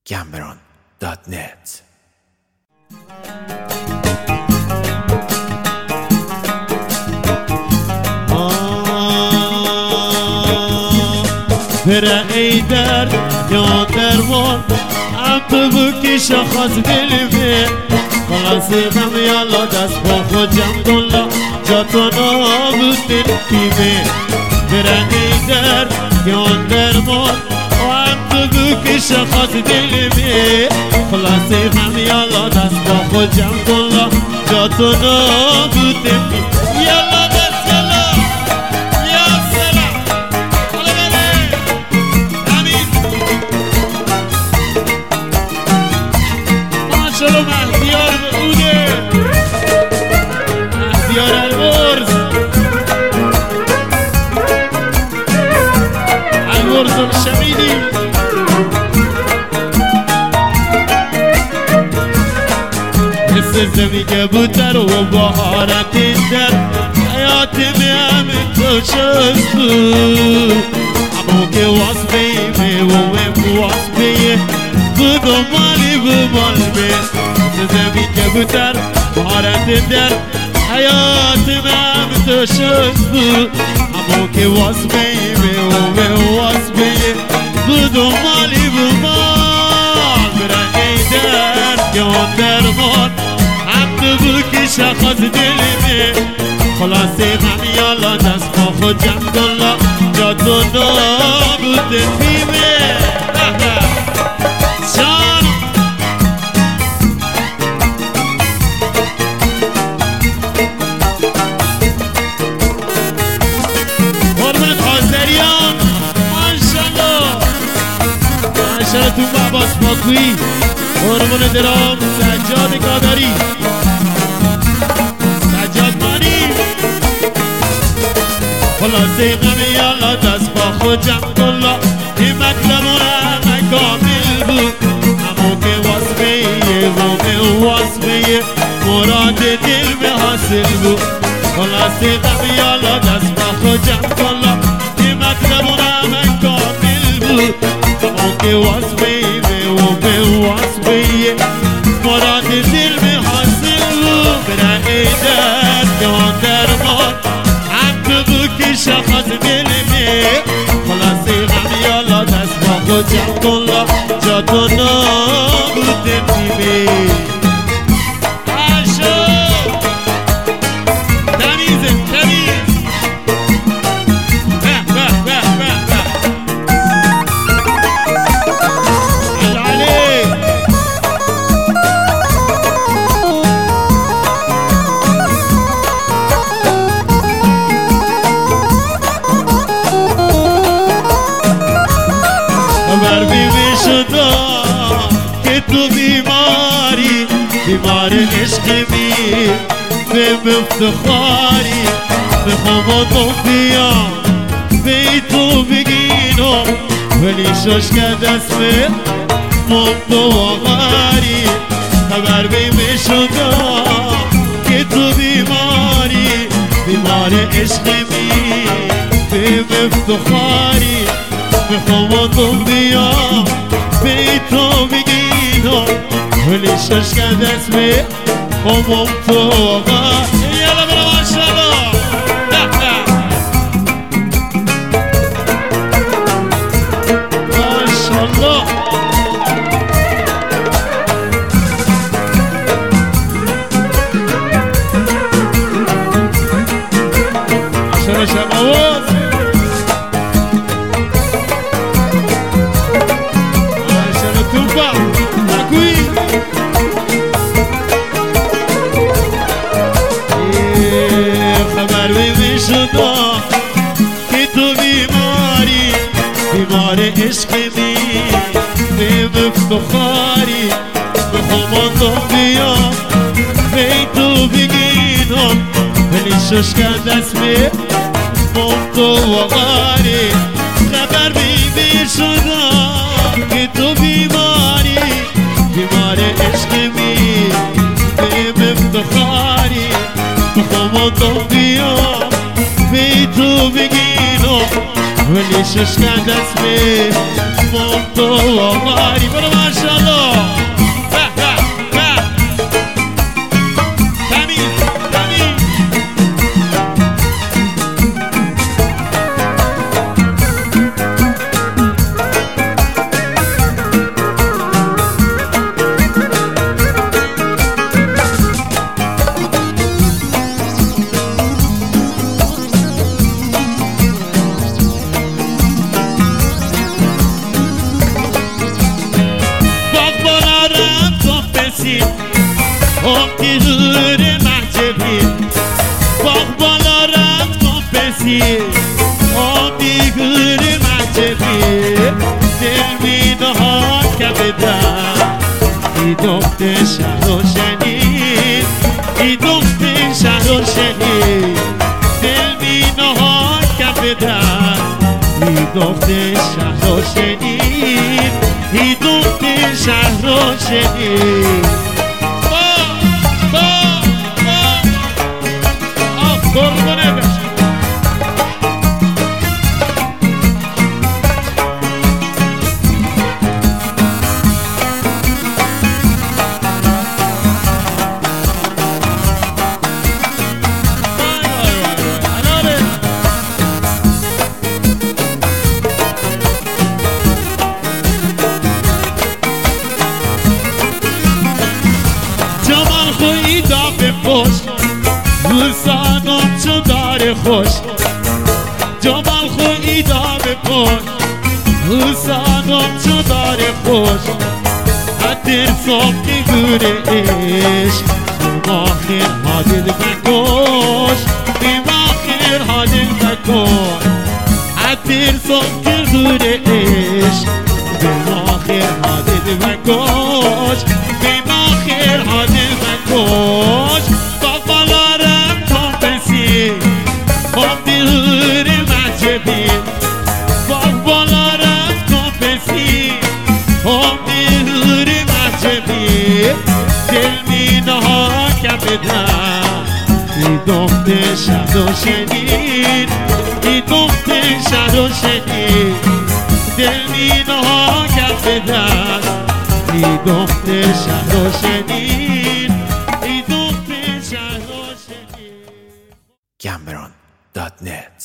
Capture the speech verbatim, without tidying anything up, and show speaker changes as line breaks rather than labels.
گمبران دات نت.
بره ای در یا درمان هم تو بکش خواست دلمه خلاصی غم یالا دست با خود جمع دلا جا تو نابود دلکیمه بره ای در یا درمان هم تو بکش خواست دلمه خلاصی غم یالا دست با خود جمع دلا جا تو نابود دلکیمه یالا دست یالا یا سلام شلو مهدیار بوده مهدیار الورز الورز الشمیدی مثل زمین بودر و بهارت در حیات میم تو شد امو که واسبه میوه واسبه بود و مالی بمال بید زمین که بودر بهارت در حیات میم تو شد بود امو که واسبه میوه واسبه بود و مالی بمال بره ای در گیان درمان هم تو بکی شخص دلمه خلاصی غم یالا دست با خود جمع دلا جا تو نابود دلمه تو باباس باکویی هرمون درام سجاد قادری سجاد مانی خلاصه غم یالا دست با خود جمع کلا این مطلبون همه کامل بود همون که واسبه غم واسبه مراد دل به حاصل بود خلاصه غم یالا دست با خود جمع کلا این مطلبون همه کامل بود همون که واسبه واسبه مراد دل به حاصل بره ای در جان درمان هم تو بکی شخص دلمه خلاصی غم یالا دست با خود جمع کلا جا تو نابود دلمه بیمار عشق می به افتخاری به خماتون بیام به تو بگینم ولی ششک دست به ممتو آغاری خبر بیم شدا که تو بیماری بیمار عشق می به افتخاری به خماتون بیام به تو بگینم ولی ششک دست به همم تو آقا یالا برا ماشالله ماشالله ماشالله شماوز ماشالله توفا نکوی که تو بیماری بیمار عشق می به افتخاری به خماندم بیام به تو بگینم ولی ششک دست به ممتو آغاری خبر بی شدا که تو بیماری بیمار عشق می به افتخاری به خماندم بیام به تو بگینم ولی ششک دست به ممتو آغاری برو ماشالله کمپسی آبی غور محجبی باغ بالا رفت کمپسی آبی غور محجبی دل می نهاد کف در ای دخت شهر و شنید ای دخت شهر و شنید دل می نهاد کف در ای دخت شهر و شنید ای دخت شهر و شنید با با با آف قربونه بشه خوش روزانم چو داره خوش جمال خویی داره خوش روزانم چو داره خوش حدیر صبحی گوره عشق بیماخیر حادل بکش بیماخیر حادل بکش حدیر صبحی گوره عشق بیماخیر حادل بکش بیماخیر حادل بکش آبی غور محجبی باغ بالا رفت کمپسی آبی غور محجبی دل می نهاد کف در ای دخت شهر و شنید ای دخت شهر و شنید دل می نهاد کف در ای دخت شهر و شنید ای دخت شهر و شنید
Cameron dot net